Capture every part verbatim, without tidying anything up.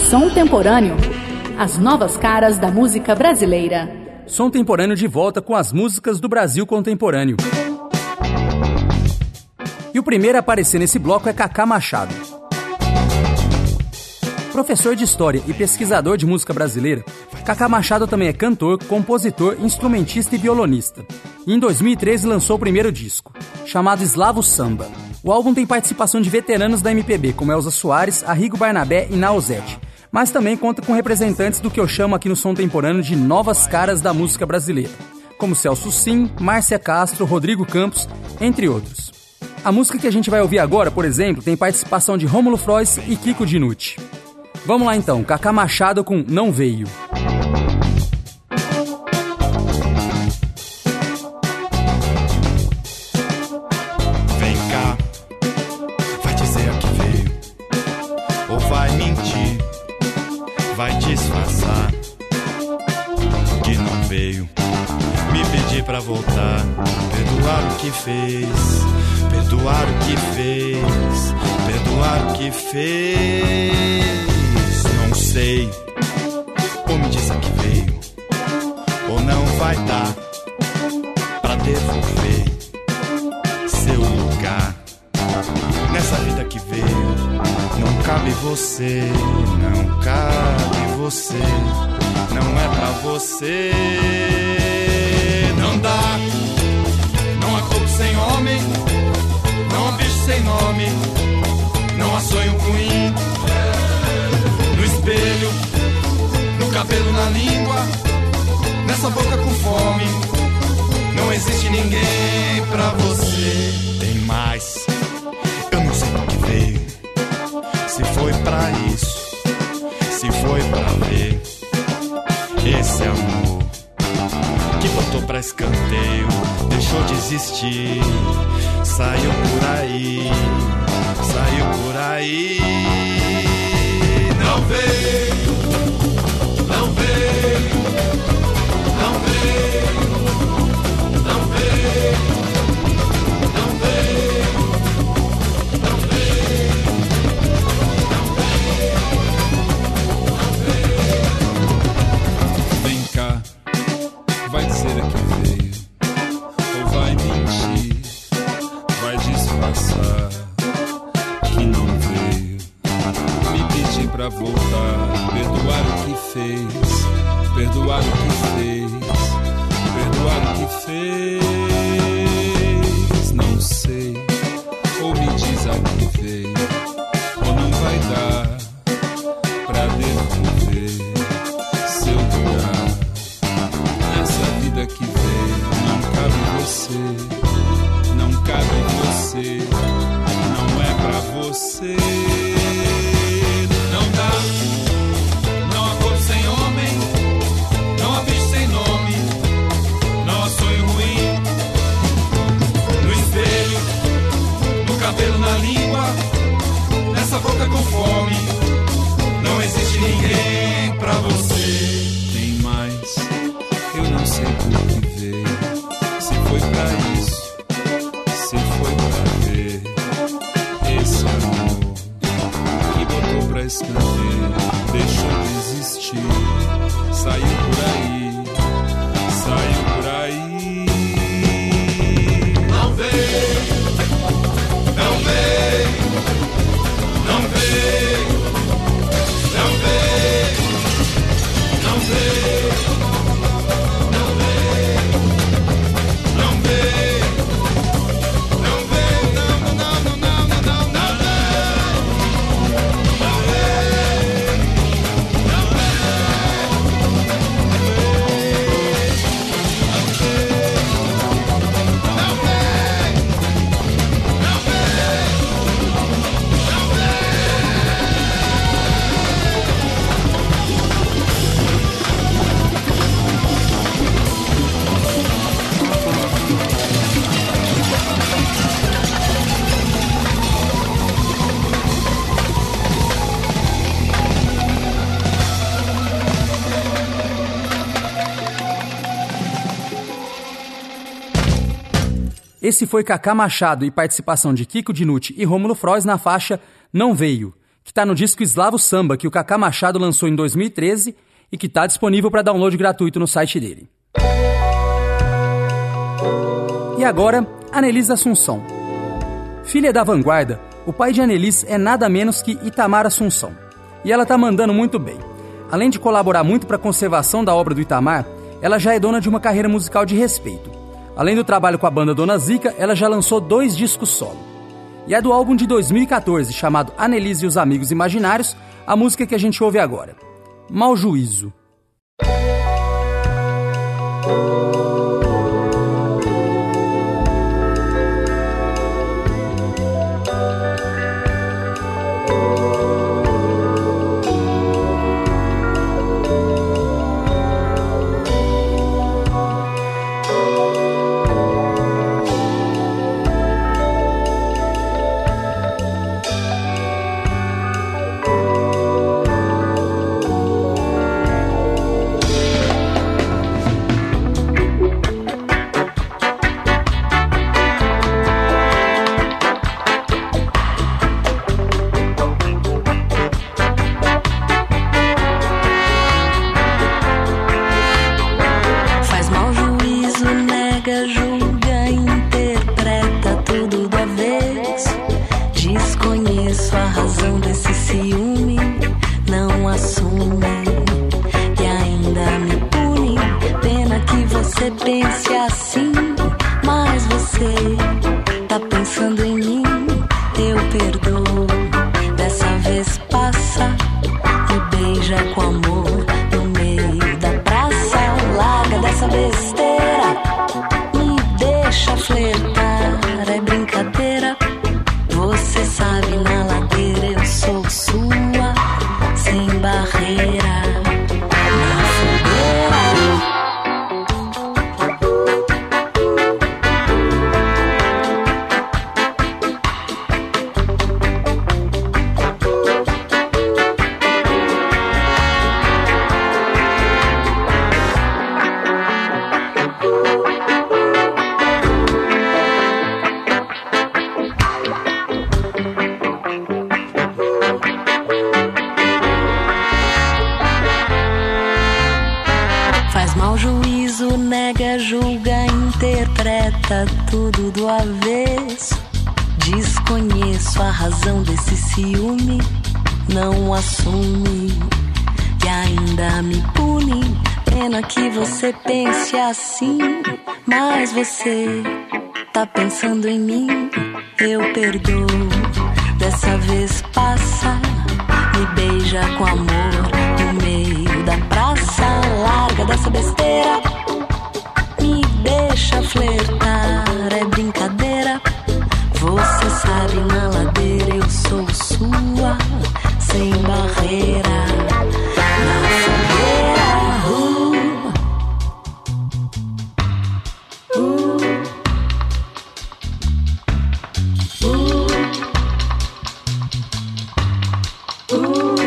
Som Temporâneo, as novas caras da música brasileira. Som Temporâneo de volta com as músicas do Brasil contemporâneo. E o primeiro a aparecer nesse bloco é Cacá Machado. Professor de História e pesquisador de música brasileira, Cacá Machado também é cantor, compositor, instrumentista e violonista. E em dois mil e treze lançou o primeiro disco, chamado Eslavo Samba. O álbum tem participação de veteranos da M P B, como Elza Soares, Arrigo Barnabé e Nausete, mas também conta com representantes do que eu chamo aqui no Som Temporâneo de novas caras da música brasileira, como Celso Sim, Márcia Castro, Rodrigo Campos, entre outros. A música que a gente vai ouvir agora, por exemplo, tem participação de Rômulo Frois e Kiko Dinucci. Vamos lá então, Cacá Machado com Não Veio. Vem cá, vai dizer a que veio, ou vai mentir, vai disfarçar que não veio, me pedir pra voltar, perdoar o que fez, perdoar o que fez, perdoar o que fez. Não sei, ou me diz a que veio, ou não vai dar pra devolver seu lugar nessa vida que veio. Não cabe você, não cabe você, não é pra você. Não dá, não há corpo sem homem, não há bicho sem nome, não há sonho ruim. No espelho, no cabelo, na língua, nessa boca com fome, não existe ninguém pra você. Tem mais, eu não sei o que veio, se foi pra isso, se foi pra ver esse amor que botou pra escanteio, deixou de existir, saiu por aí, saiu por aí. Não veio, não veio, não veio, não veio, não veio, não veio, não veio. Vem cá, vai dizer a que veio, ou vai mentir, vai disfarçar que não veio, me pedir pra voltar, perdoar o que fez, perdoar o que fez, perdoar o que fez. Não sei, ou me diz a que veio, ou não vai dar pra devolver seu lugar nessa vida que veio. Não cabe você, não cabe você, não é pra você. Não dá, não há corpo sem homem, não há bicho sem nome, não há sonho ruim. No espelho, no cabelo, na língua, nessa boca com fome, não existe ninguém pra você. Tem mais, eu não sei por que veio, se foi pra isso, se foi pra ver esse amor que botou pra escrever, deixou de existir, saiu por aí, saiu por aí. Não veio, não veio, não veio, não veio, não veio, não veio, não veio, não veio, não, não, não, não, não, não, não veio, não veio, não Esse foi Cacá Machado e participação de Kiko Dinucci e Rômulo Frois na faixa Não Veio, que está no disco Eslavo Samba, que o Cacá Machado lançou em dois mil e treze e que está disponível para download gratuito no site dele. E agora, Anelis Assunção. Filha da vanguarda, o pai de Anelis é nada menos que Itamar Assunção. E ela tá mandando muito bem. Além de colaborar muito para a conservação da obra do Itamar, ela já é dona de uma carreira musical de respeito. Além do trabalho com a banda Dona Zica, ela já lançou dois discos solo. E é do álbum de dois mil e catorze, chamado Anelis e os Amigos Imaginários, a música que a gente ouve agora. Mau Juízo. Pense assim, mas você tá pensando em mim, eu perdoo. Dessa vez passa, me beija com amor no meio da praça. Larga dessa besteira, me deixa flertar, é brincadeira. Você sabe, na ladeira eu sou sua, sem barreira. Nega, julga, interpreta tudo do avesso. Desconheço a razão desse ciúme, não assume e ainda me pune. Pena que você pense assim, mas você tá pensando em mim, eu perdoo. Dessa vez passa, me beija com amor no meio da praça. Larga dessa besteira, me deixa flertar, é brincadeira. Você sabe, na ladeira eu sou sua, sem barreira. Na fogueira, uh, uh, uh, uh.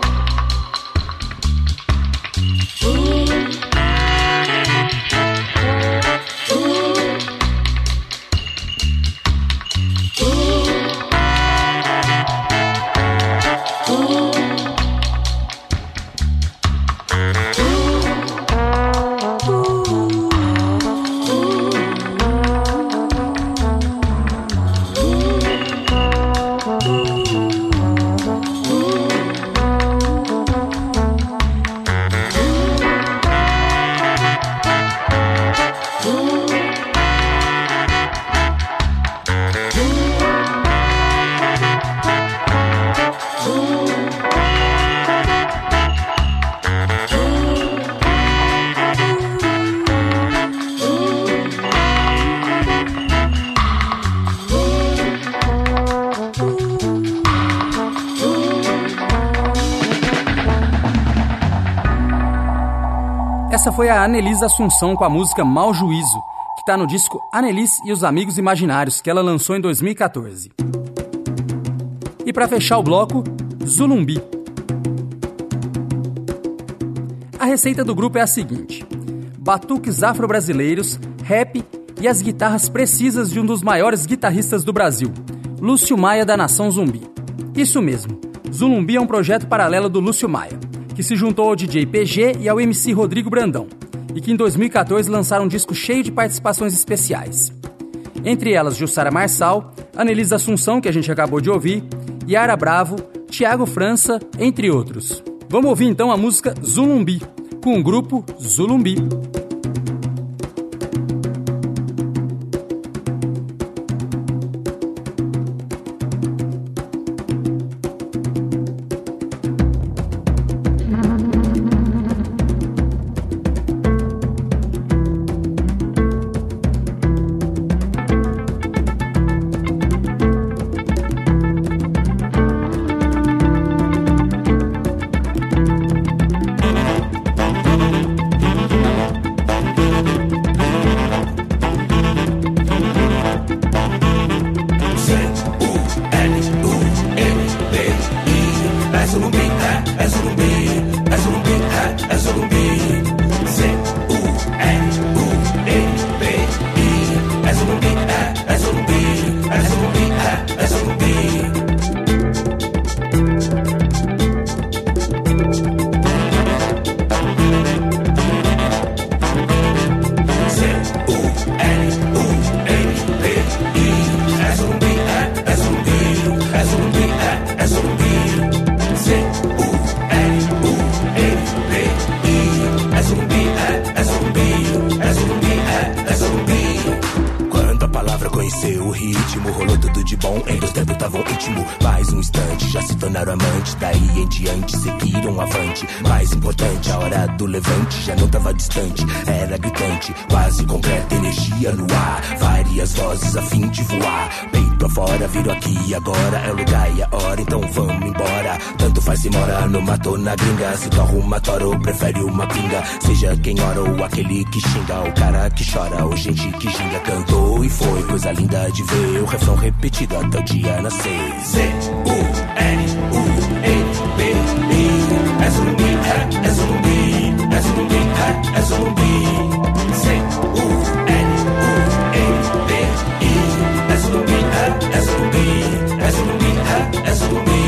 Essa foi a Anelis Assunção com a música Mau Juízo, que está no disco Anelis e os Amigos Imaginários, que ela lançou em dois mil e catorze. E para fechar o bloco, Zulumbi. A receita do grupo é a seguinte: batuques afro-brasileiros, rap e as guitarras precisas de um dos maiores guitarristas do Brasil, Lúcio Maia da Nação Zumbi. Isso mesmo, Zulumbi é um projeto paralelo do Lúcio Maia, que se juntou ao D J P G e ao M C Rodrigo Brandão, e que em dois mil e quatorze lançaram um disco cheio de participações especiais. Entre elas, Jussara Marçal, Anelisa Assunção, que a gente acabou de ouvir, Yara Bravo, Thiago França, entre outros. Vamos ouvir então a música Zulumbi, com o grupo Zulumbi. Conheceu o ritmo, rolou tudo de bom, em dois tempos tavam íntimo. Mais um instante, já se tornaram amantes, daí em diante seguiram avante. Mais importante, a hora do levante já não tava distante, era gritante, quase concreta, energia no ar, várias vozes a fim de voar. Peito afora, viro aqui agora, é o lugar e a hora, então vamos embora. Tanto faz se mora no mato ou na gringa, se tu arruma tora ou prefere uma pinga. Seja quem ora ou aquele que xinga, o cara que chora ou gente que ginga. Cantou e foi coisa linda de ver, o refrão repetido até o dia nascer. Z, U, N, U, N, B, I. É Zulumbi, é, é Zulumbi, é Zulumbi, é, é Zulumbi. Z, U, N, U, N, B, I. É Zulumbi, é, é Zulumbi, é Zulumbi, é, é Zulumbi.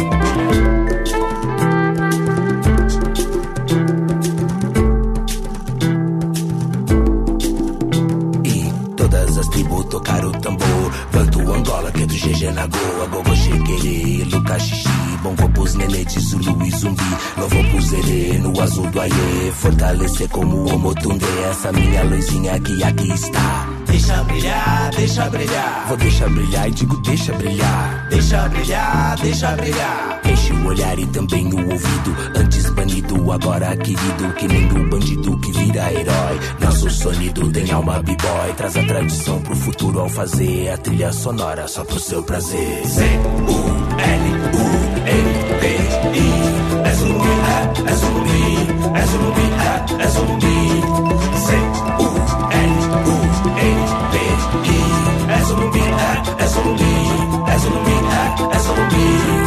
Tocar o tambor, Vanto Angola, que é do G G na Goa, Gogo Chequerê, Lucas Xixi, Bongo pros nenê de Zulu e Zumbi, Louvou pros Zerê, no azul do Aie, fortalecer como o Omotunde, essa minha luzinha que aqui está. Deixa brilhar, deixa brilhar. Vou deixar brilhar e digo deixa brilhar. Deixa brilhar, deixa brilhar. Enche o olhar e também o ouvido, antes banido, agora querido, que nem o bandido que vira herói. Nosso sonido tem alma b-boy, traz a tradição pro futuro ao fazer a trilha sonora só pro seu prazer. Z, U, L, U, N, B, I. É Zulumbi, é, é Zulumbi, é Zulumbi, é, é Zulumbi. Z, U, L, U, N, B, I. É Zulumbi, é, é Zulumbi, é Zulumbi, é, é Zulumbi.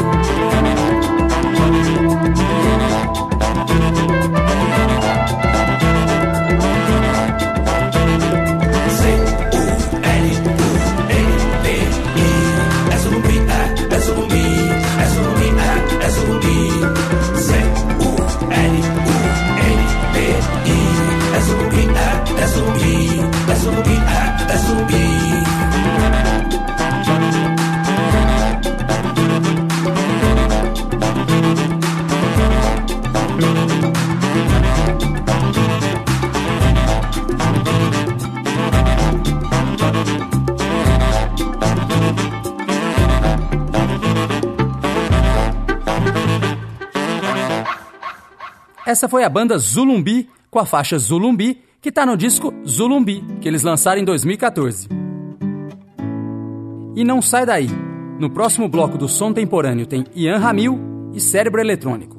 Essa foi a banda Zulumbi, com a faixa Zulumbi, que tá no disco Zulumbi, que eles lançaram em dois mil e quatorze. E não sai daí. No próximo bloco do Som Temporâneo tem Ian Ramil e Cérebro Eletrônico.